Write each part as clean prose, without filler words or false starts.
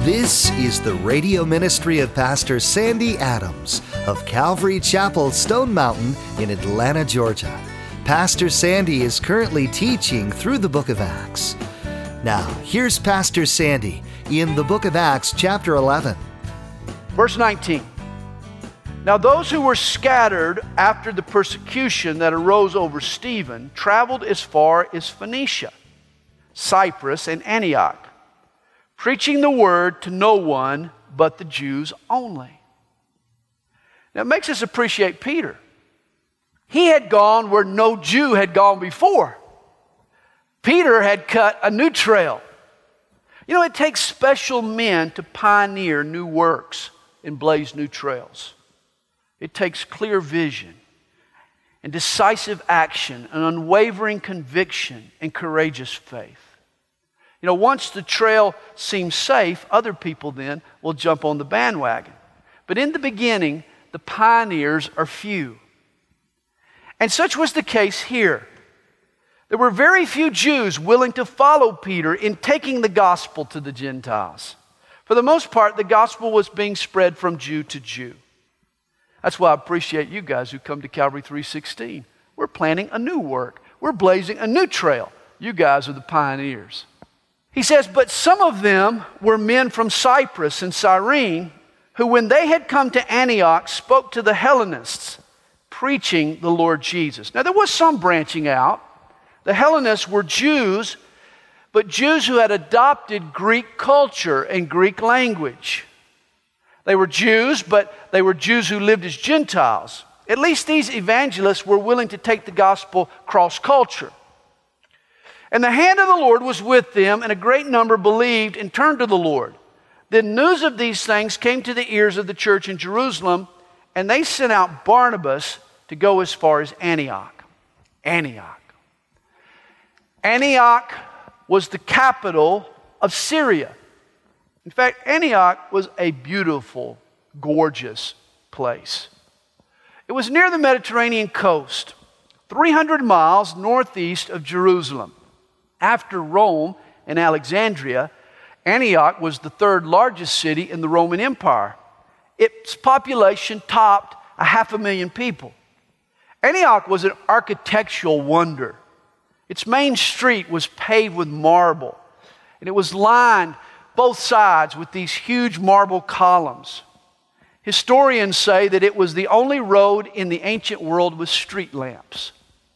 This is the radio ministry of Pastor Sandy Adams of Calvary Chapel, Stone Mountain in Atlanta, Georgia. Pastor Sandy is currently teaching through the book of Acts. Now, here's Pastor Sandy in the book of Acts, chapter 11. Verse 19. Now those who were scattered after the persecution that arose over Stephen traveled as far as Phoenicia, Cyprus, and Antioch, preaching the word to no one but the Jews only. Now it makes us appreciate Peter. He had gone where no Jew had gone before. Peter had cut a new trail. You know, it takes special men to pioneer new works and blaze new trails. It takes clear vision and decisive action, an unwavering conviction and courageous faith. You know, once the trail seems safe, other people then will jump on the bandwagon. But in the beginning, the pioneers are few. And such was the case here. There were very few Jews willing to follow Peter in taking the gospel to the Gentiles. For the most part, the gospel was being spread from Jew to Jew. That's why I appreciate you guys who come to Calvary 316. We're planning a new work. We're blazing a new trail. You guys are the pioneers. He says, but some of them were men from Cyprus and Cyrene, who when they had come to Antioch spoke to the Hellenists, preaching the Lord Jesus. Now there was some branching out. The Hellenists were Jews, but Jews who had adopted Greek culture and Greek language. They were Jews, but they were Jews who lived as Gentiles. At least these evangelists were willing to take the gospel cross-culture. And the hand of the Lord was with them, and a great number believed and turned to the Lord. Then news of these things came to the ears of the church in Jerusalem, and they sent out Barnabas to go as far as Antioch. Antioch was the capital of Syria. In fact, Antioch was a beautiful, gorgeous place. It was near the Mediterranean coast, 300 miles northeast of Jerusalem. After Rome and Alexandria, Antioch was the third largest city in the Roman Empire. Its population topped 500,000 people. Antioch was an architectural wonder. Its main street was paved with marble, and it was lined both sides with these huge marble columns. Historians say that it was the only road in the ancient world with street lamps.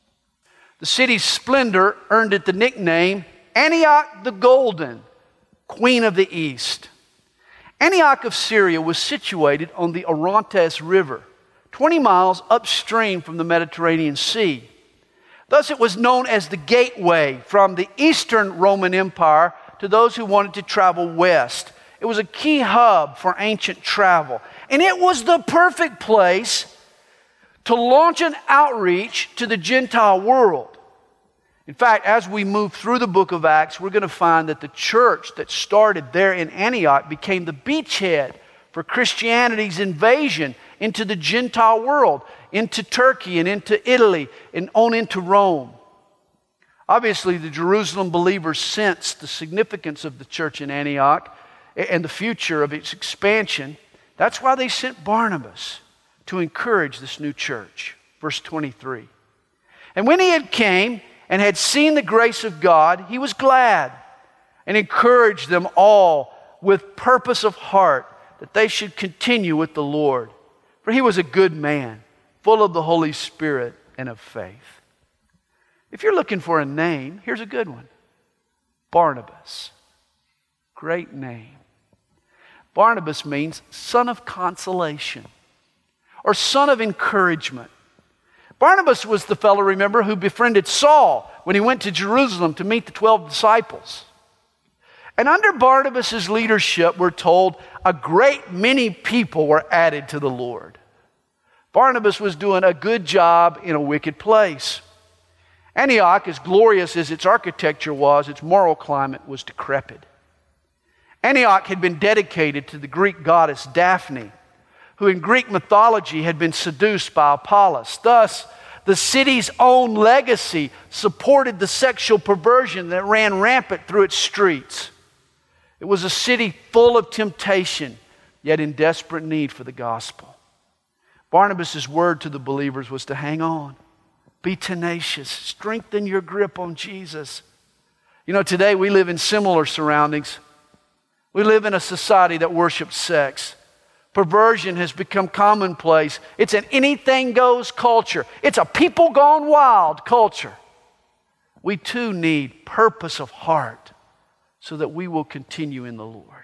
The city's splendor earned it the nickname Antioch the Golden, Queen of the East. Antioch of Syria was situated on the Orontes River, 20 miles upstream from the Mediterranean Sea. Thus it was known as the gateway from the Eastern Roman Empire to those who wanted to travel west. It was a key hub for ancient travel. And it was the perfect place to launch an outreach to the Gentile world. In fact, as we move through the book of Acts, we're going to find that the church that started there in Antioch became the beachhead for Christianity's invasion into the Gentile world, into Turkey and into Italy and on into Rome. Obviously, the Jerusalem believers sensed the significance of the church in Antioch and the future of its expansion. That's why they sent Barnabas to encourage this new church. Verse 23. And when he had came and had seen the grace of God, he was glad and encouraged them all with purpose of heart that they should continue with the Lord. For he was a good man, full of the Holy Spirit and of faith. If you're looking for a name, here's a good one. Barnabas. Great name. Barnabas means son of consolation or son of encouragement. Barnabas was the fellow, remember, who befriended Saul when he went to Jerusalem to meet the 12 disciples. And under Barnabas' leadership, we're told, a great many people were added to the Lord. Barnabas was doing a good job in a wicked place. Antioch, as glorious as its architecture was, its moral climate was decrepit. Antioch had been dedicated to the Greek goddess Daphne, who in Greek mythology had been seduced by Apollos. Thus, the city's own legacy supported the sexual perversion that ran rampant through its streets. It was a city full of temptation, yet in desperate need for the gospel. Barnabas' word to the believers was to hang on, be tenacious, strengthen your grip on Jesus. You know, today we live in similar surroundings. We live in a society that worships sex. Perversion has become commonplace. It's an anything goes culture. It's a people gone wild culture. We too need purpose of heart so that we will continue in the Lord.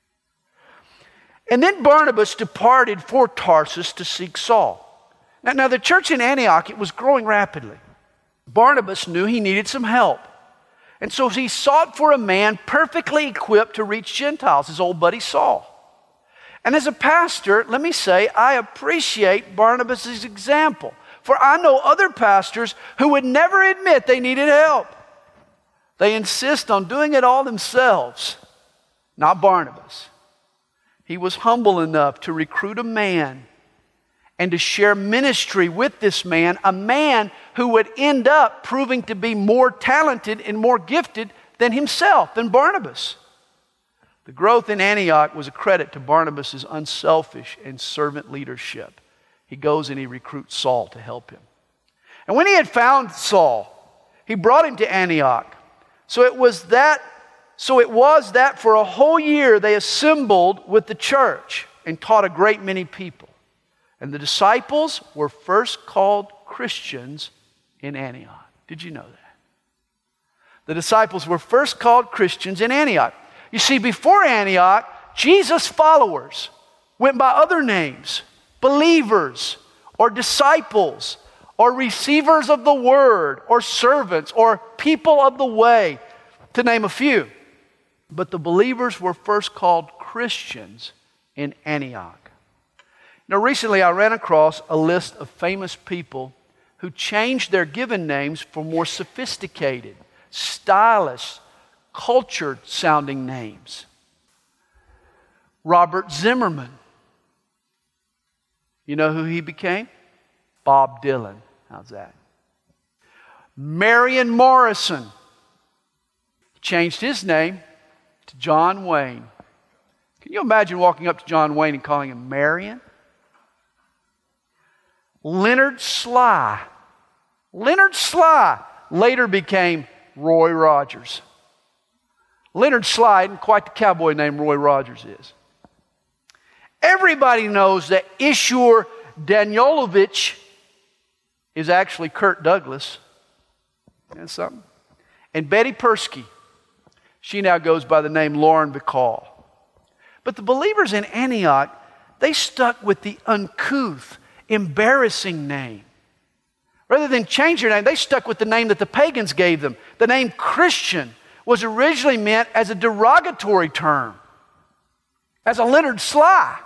And then Barnabas departed for Tarsus to seek Saul. Now the church in Antioch, it was growing rapidly. Barnabas knew he needed some help. And so he sought for a man perfectly equipped to reach Gentiles, his old buddy Saul. And as a pastor, let me say, I appreciate Barnabas' example. For I know other pastors who would never admit they needed help. They insist on doing it all themselves. Not Barnabas. He was humble enough to recruit a man and to share ministry with this man, a man who would end up proving to be more talented and more gifted than himself, than Barnabas. The growth in Antioch was a credit to Barnabas' unselfish and servant leadership. He goes and he recruits Saul to help him. And when he had found Saul, he brought him to Antioch. So it was that for a whole year they assembled with the church and taught a great many people. And the disciples were first called Christians in Antioch. Did you know that? The disciples were first called Christians in Antioch. You see, before Antioch, Jesus' followers went by other names, believers, or disciples, or receivers of the word, or servants, or people of the way, to name a few. But the believers were first called Christians in Antioch. Now, recently I ran across a list of famous people who changed their given names for more sophisticated, stylish, cultured-sounding names. Robert Zimmerman. You know who he became? Bob Dylan. How's that? Marion Morrison changed his name to John Wayne. Can you imagine walking up to John Wayne and calling him Marion? Leonard Sly. Leonard Sly later became Roy Rogers. Leonard Sly isn't quite the cowboy name Roy Rogers is. Everybody knows that Ishur Danielovich is actually Kirk Douglas. That's something. And Betty Persky, she now goes by the name Lauren Bacall. But the believers in Antioch, they stuck with the uncouth, embarrassing name. Rather than change their name, they stuck with the name that the pagans gave them. The name Christian was originally meant as a derogatory term, as a Leonard Sly.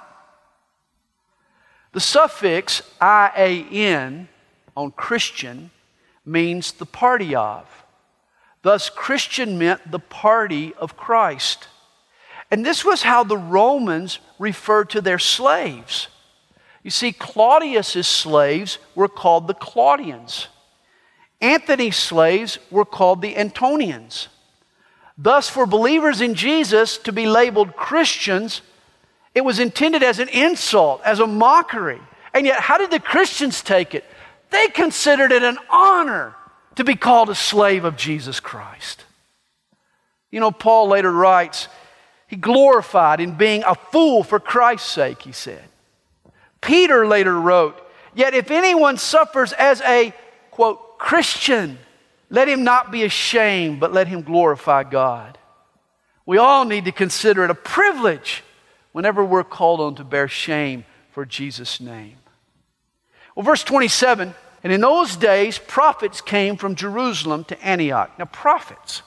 The suffix IAN on Christian means the party of. Thus, Christian meant the party of Christ. And this was how the Romans referred to their slaves. You see, Claudius's slaves were called the Claudians. Antony's slaves were called the Antonians. Thus, for believers in Jesus to be labeled Christians, it was intended as an insult, as a mockery. And yet, how did the Christians take it? They considered it an honor to be called a slave of Jesus Christ. You know, Paul later writes, he glorified in being a fool for Christ's sake, he said. Peter later wrote, yet if anyone suffers as a, quote, Christian, let him not be ashamed, but let him glorify God. We all need to consider it a privilege whenever we're called on to bear shame for Jesus' name. Well, verse 27, and in those days prophets came from Jerusalem to Antioch. Now, prophets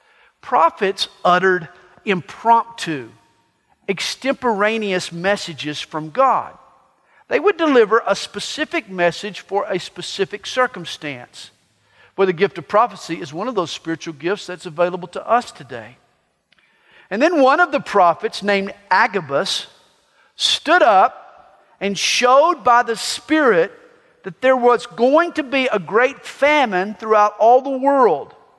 uttered impromptu, extemporaneous messages from God. They would deliver a specific message for a specific circumstance. Well, the gift of prophecy is one of those spiritual gifts that's available to us today. And then one of the prophets, named Agabus, stood up and showed by the Spirit that there was going to be a great famine throughout all the world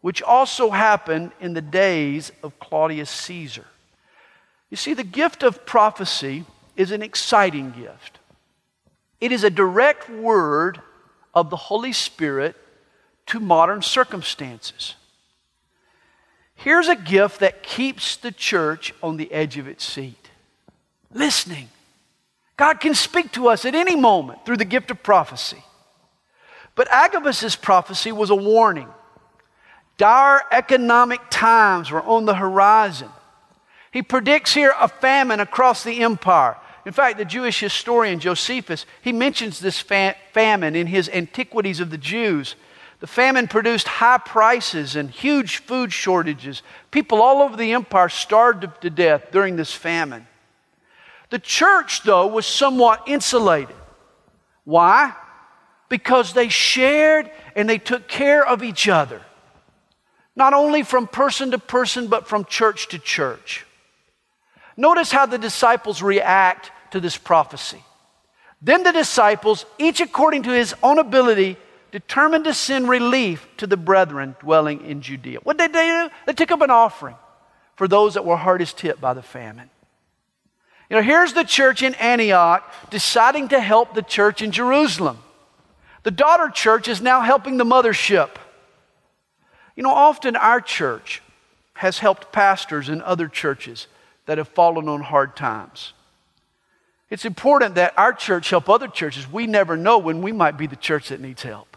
which also happened in the days of Claudius Caesar. You see, the gift of prophecy is an exciting gift. It is a direct word of the Holy Spirit to modern circumstances. Here's a gift that keeps the church on the edge of its seat. Listening. God can speak to us at any moment through the gift of prophecy. But Agabus' prophecy was a warning. Dire economic times were on the horizon. He predicts here a famine across the empire. In fact, the Jewish historian Josephus, he mentions this famine in his Antiquities of the Jews. The famine produced high prices and huge food shortages. People all over the empire starved to death during this famine. The church, though, was somewhat insulated. Why? Because they shared and they took care of each other. Not only from person to person, but from church to church. Notice how the disciples react to this prophecy. Then the disciples, each according to his own ability, determined to send relief to the brethren dwelling in Judea. What did they do? They took up an offering for those that were hardest hit by the famine. You know, here's the church in Antioch deciding to help the church in Jerusalem. The daughter church is now helping the mothership. You know, often our church has helped pastors in other churches that have fallen on hard times. It's important that our church help other churches. We never know when we might be the church that needs help.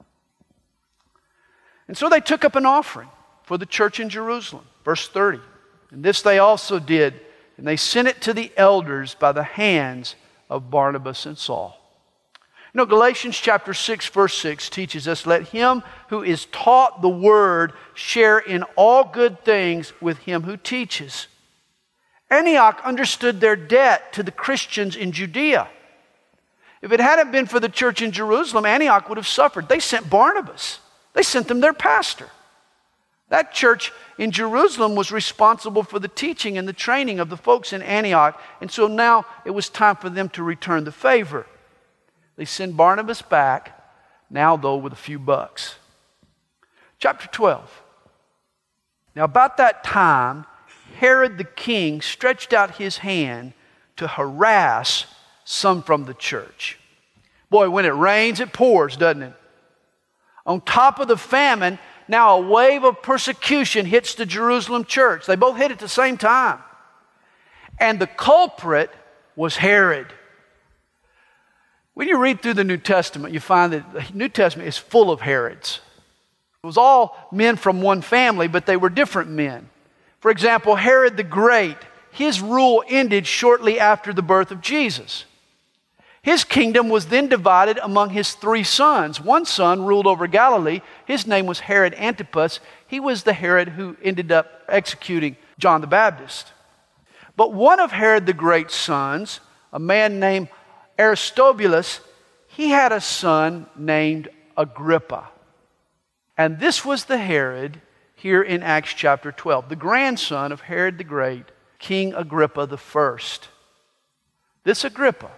And so they took up an offering for the church in Jerusalem. Verse 30. And this they also did, and they sent it to the elders by the hands of Barnabas and Saul. You know, Galatians chapter 6, verse 6 teaches us, let him who is taught the word share in all good things with him who teaches. Antioch understood their debt to the Christians in Judea. If it hadn't been for the church in Jerusalem, Antioch would have suffered. They sent Barnabas. They sent them their pastor. That church in Jerusalem was responsible for the teaching and the training of the folks in Antioch. And so now it was time for them to return the favor. They send Barnabas back, now though with a few bucks. Chapter 12. Now about that time, Herod the king stretched out his hand to harass some from the church. Boy, when it rains, it pours, doesn't it? On top of the famine, now a wave of persecution hits the Jerusalem church. They both hit at the same time. And the culprit was Herod. When you read through the New Testament, you find that the New Testament is full of Herods. It was all men from one family, but they were different men. For example, Herod the Great, his rule ended shortly after the birth of Jesus. His kingdom was then divided among his three sons. One son ruled over Galilee. His name was Herod Antipas. He was the Herod who ended up executing John the Baptist. But one of Herod the Great's sons, a man named Aristobulus, he had a son named Agrippa. And this was the Herod here in Acts chapter 12, the grandson of Herod the Great, King Agrippa the First. This Agrippa,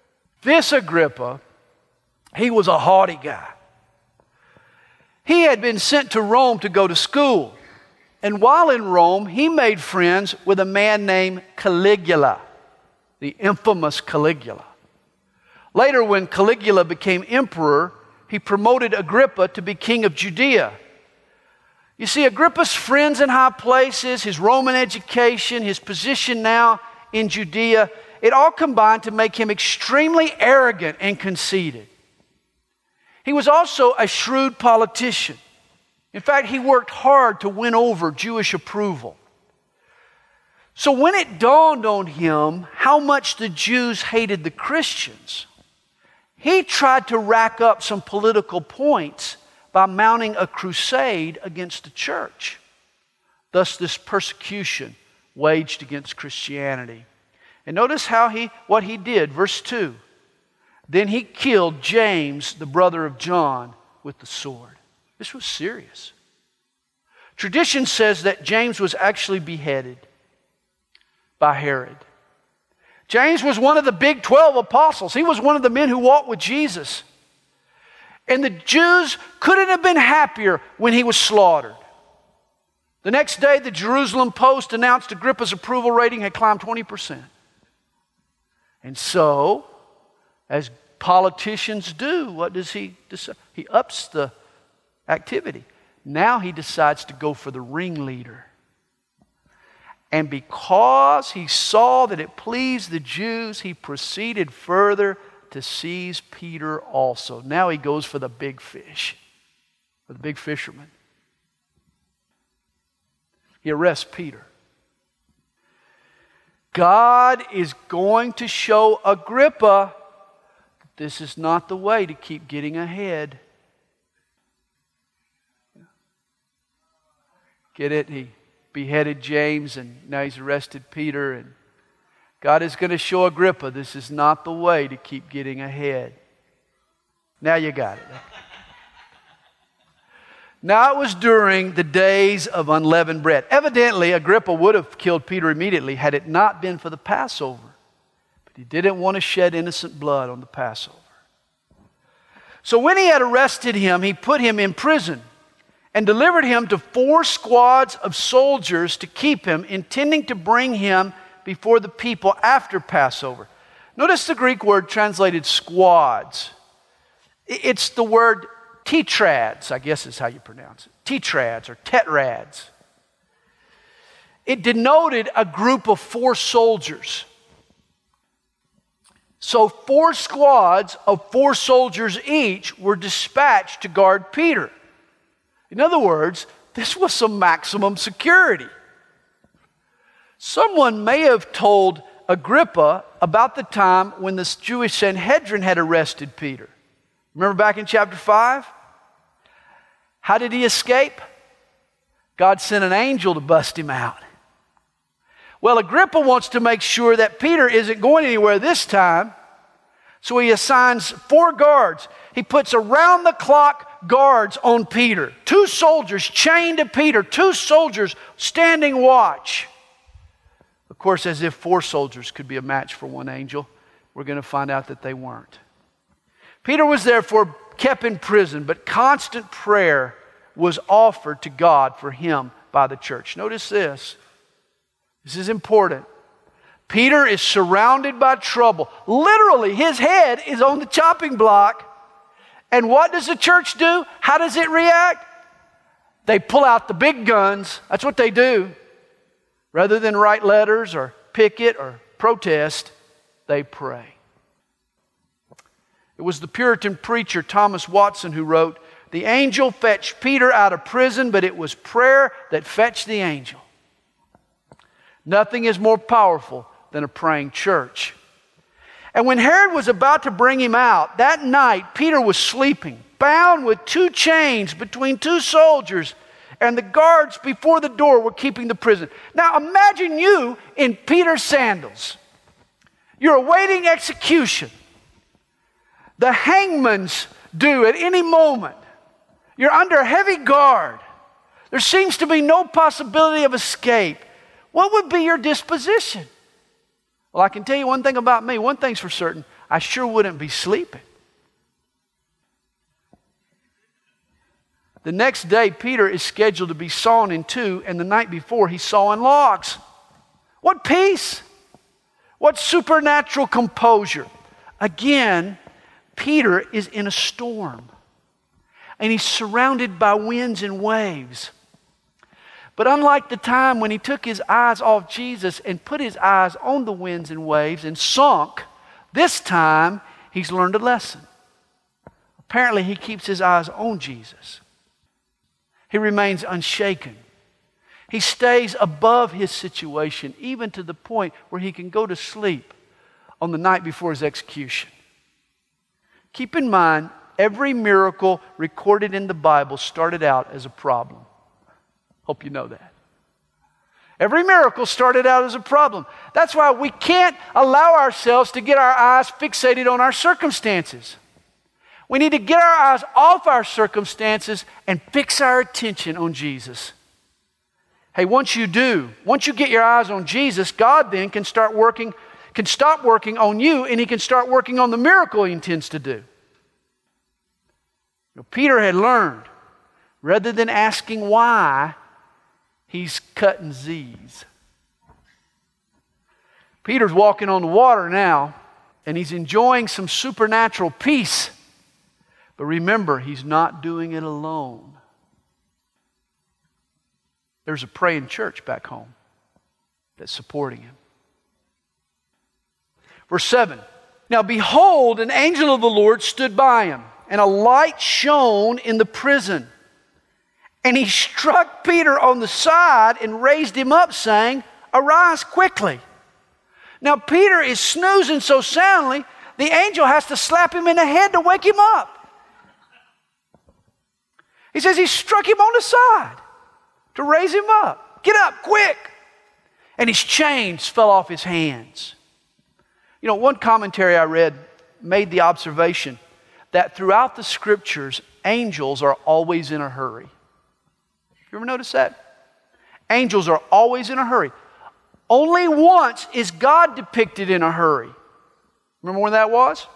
he was a haughty guy. He had been sent to Rome to go to school. And while in Rome, he made friends with a man named Caligula, the infamous Caligula. Later, when Caligula became emperor, he promoted Agrippa to be king of Judea. You see, Agrippa's friends in high places, his Roman education, his position now in Judea, it all combined to make him extremely arrogant and conceited. He was also a shrewd politician. In fact, he worked hard to win over Jewish approval. So when it dawned on him how much the Jews hated the Christians, he tried to rack up some political points by mounting a crusade against the church. Thus, this persecution waged against Christianity. And notice what he did, verse 2. Then he killed James, the brother of John, with the sword. This was serious. Tradition says that James was actually beheaded by Herod. James was one of the big 12 apostles. He was one of the men who walked with Jesus. And the Jews couldn't have been happier when he was slaughtered. The next day, the Jerusalem Post announced Agrippa's approval rating had climbed 20%. And so, as politicians do, what does he decide? He ups the activity. Now he decides to go for the ringleader. And because he saw that it pleased the Jews, he proceeded further to seize Peter also. Now he goes for the big fish, for the big fisherman. He arrests Peter. God is going to show Agrippa that this is not the way to keep getting ahead. Get it? He beheaded James and now he's arrested Peter. And God is going to show Agrippa this is not the way to keep getting ahead. Now you got it. Now it was during the days of unleavened bread. Evidently, Agrippa would have killed Peter immediately had it not been for the Passover. But he didn't want to shed innocent blood on the Passover. So when he had arrested him, he put him in prison and delivered him to 4 squads of soldiers to keep him, intending to bring him before the people after Passover. Notice the Greek word translated squads. It's the word tetrads, I guess is how you pronounce it. Tetrads or tetrads. It denoted a group of 4 soldiers. So 4 squads of 4 soldiers each were dispatched to guard Peter. In other words, this was some maximum security. Someone may have told Agrippa about the time when the Jewish Sanhedrin had arrested Peter. Remember back in chapter 5? How did he escape? God sent an angel to bust him out. Well, Agrippa wants to make sure that Peter isn't going anywhere this time, so he assigns 4 guards. He puts around-the-clock guards on Peter. 2 soldiers chained to Peter. 2 soldiers standing watch. Of course, as if 4 soldiers could be a match for 1 angel, we're going to find out that they weren't. Peter was therefore kept in prison, but constant prayer was offered to God for him by the church. Notice this. This is important. Peter is surrounded by trouble. Literally, his head is on the chopping block. And what does the church do? How does it react? They pull out the big guns. That's what they do. Rather than write letters or picket or protest, they pray. It was the Puritan preacher Thomas Watson who wrote, "The angel fetched Peter out of prison, but it was prayer that fetched the angel." Nothing is more powerful than a praying church. And when Herod was about to bring him out, that night Peter was sleeping, bound with 2 chains between 2 soldiers, and the guards before the door were keeping the prison. Now imagine you in Peter's sandals. You're awaiting execution. The hangman's due at any moment. You're under heavy guard. There seems to be no possibility of escape. What would be your disposition? Well, I can tell you one thing about me. One thing's for certain. I sure wouldn't be sleeping. The next day, Peter is scheduled to be sawn in 2, and the night before, he's sawing logs. What peace! What supernatural composure! Again, Peter is in a storm, and he's surrounded by winds and waves. But unlike the time when he took his eyes off Jesus and put his eyes on the winds and waves and sunk, this time he's learned a lesson. Apparently, he keeps his eyes on Jesus. He remains unshaken. He stays above his situation, even to the point where he can go to sleep on the night before his execution. Keep in mind, every miracle recorded in the Bible started out as a problem. Hope you know that. Every miracle started out as a problem. That's why we can't allow ourselves to get our eyes fixated on our circumstances. We need to get our eyes off our circumstances and fix our attention on Jesus. Hey, once you get your eyes on Jesus, God then can stop working on you, and he can start working on the miracle he intends to do. Peter had learned, rather than asking why, he's cutting Z's. Peter's walking on the water now, and he's enjoying some supernatural peace. But remember, he's not doing it alone. There's a praying church back home that's supporting him. Verse 7. Now behold, an angel of the Lord stood by him, and a light shone in the prison. And he struck Peter on the side and raised him up, saying, Arise quickly. Now Peter is snoozing so soundly, the angel has to slap him in the head to wake him up. He says he struck him on the side to raise him up. Get up, quick! And his chains fell off his hands. You know, one commentary I read made the observation that throughout the Scriptures, angels are always in a hurry. You ever notice that? Angels are always in a hurry. Only once is God depicted in a hurry. Remember when that was?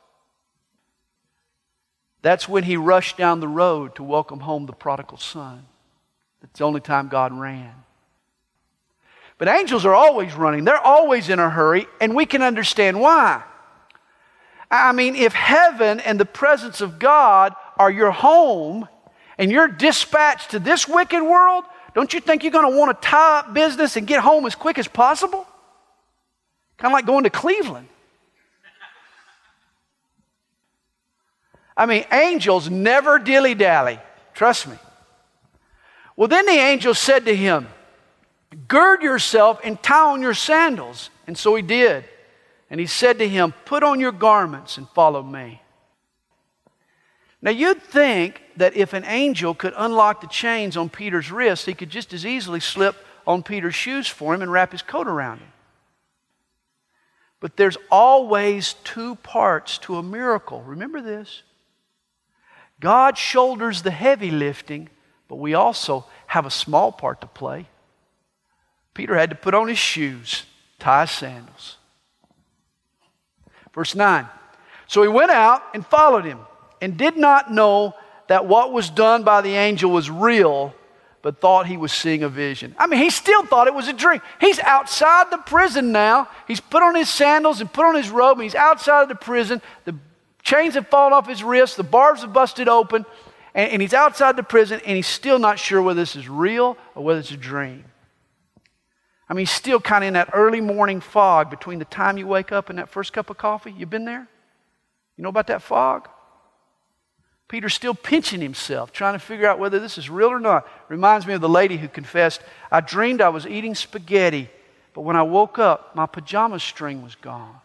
That's when he rushed down the road to welcome home the prodigal son. That's the only time God ran. But angels are always running. They're always in a hurry, and we can understand why. I mean, if heaven and the presence of God are your home, and you're dispatched to this wicked world, don't you think you're going to want to tie up business and get home as quick as possible? Kind of like going to Cleveland. I mean, angels never dilly-dally. Trust me. Well, then the angel said to him, Gird yourself and tie on your sandals. And so he did. And he said to him, Put on your garments and follow me. Now you'd think that if an angel could unlock the chains on Peter's wrists, he could just as easily slip on Peter's shoes for him and wrap his coat around him. But there's always two parts to a miracle. Remember this. God shoulders the heavy lifting, but we also have a small part to play. Peter had to put on his shoes, tie his sandals. Verse 9. So he went out and followed him, and did not know that what was done by the angel was real, but thought he was seeing a vision. I mean, he still thought it was a dream. He's outside the prison now. He's put on his sandals and put on his robe, and he's outside of the prison. The chains have fallen off his wrists. The bars have busted open, and he's outside the prison, and he's still not sure whether this is real or whether it's a dream. I mean, he's still kind of in that early morning fog between the time you wake up and that first cup of coffee. You been there? You know about that fog? Peter's still pinching himself, trying to figure out whether this is real or not. Reminds me of the lady who confessed, I dreamed I was eating spaghetti, but when I woke up, my pajama string was gone.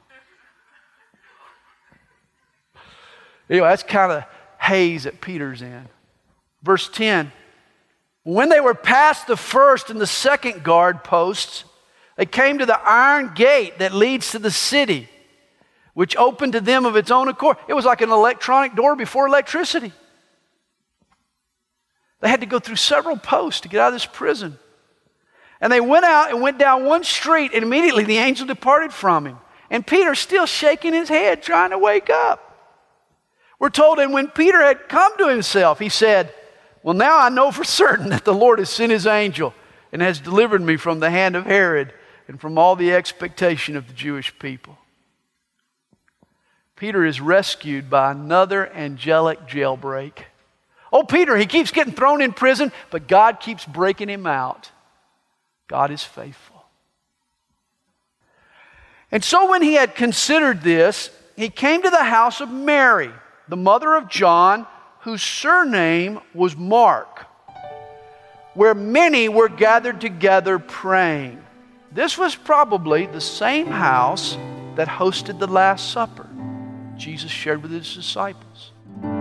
Anyway, that's kind of haze that Peter's in. Verse 10. When they were past the first and the second guard posts, they came to the iron gate that leads to the city, which opened to them of its own accord. It was like an electronic door before electricity. They had to go through several posts to get out of this prison. And they went out and went down one street, and immediately the angel departed from him. And Peter's still shaking his head, trying to wake up. We're told, and when Peter had come to himself, he said, Well, now I know for certain that the Lord has sent his angel and has delivered me from the hand of Herod and from all the expectation of the Jewish people. Peter is rescued by another angelic jailbreak. Oh, Peter, he keeps getting thrown in prison, but God keeps breaking him out. God is faithful. And so when he had considered this, he came to the house of Mary, the mother of John, whose surname was Mark, where many were gathered together praying. This was probably the same house that hosted the Last Supper Jesus shared with his disciples.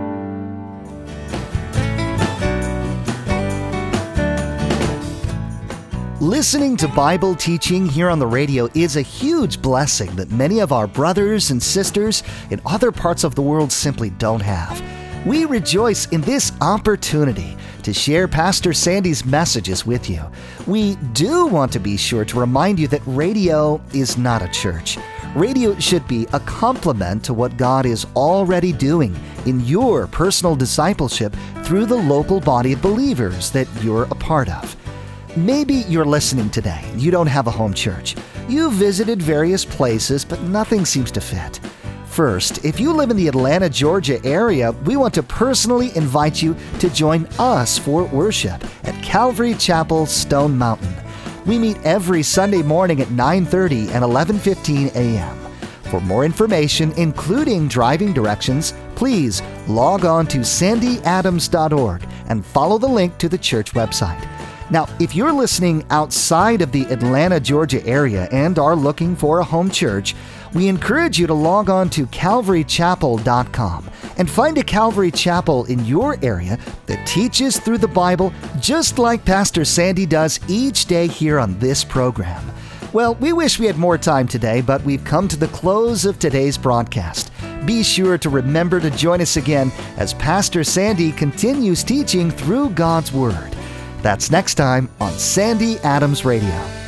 Listening to Bible teaching here on the radio is a huge blessing that many of our brothers and sisters in other parts of the world simply don't have. We rejoice in this opportunity to share Pastor Sandy's messages with you. We do want to be sure to remind you that radio is not a church. Radio should be a complement to what God is already doing in your personal discipleship through the local body of believers that you're a part of. Maybe you're listening today and you don't have a home church. You've visited various places, but nothing seems to fit. First, if you live in the Atlanta, Georgia area, we want to personally invite you to join us for worship at Calvary Chapel, Stone Mountain. We meet every Sunday morning at 9:30 and 11:15 a.m. For more information, including driving directions, please log on to sandyadams.org and follow the link to the church website. Now, if you're listening outside of the Atlanta, Georgia area and are looking for a home church, we encourage you to log on to calvarychapel.com and find a Calvary Chapel in your area that teaches through the Bible just like Pastor Sandy does each day here on this program. Well, we wish we had more time today, but we've come to the close of today's broadcast. Be sure to remember to join us again as Pastor Sandy continues teaching through God's Word. That's next time on Sandy Adams Radio.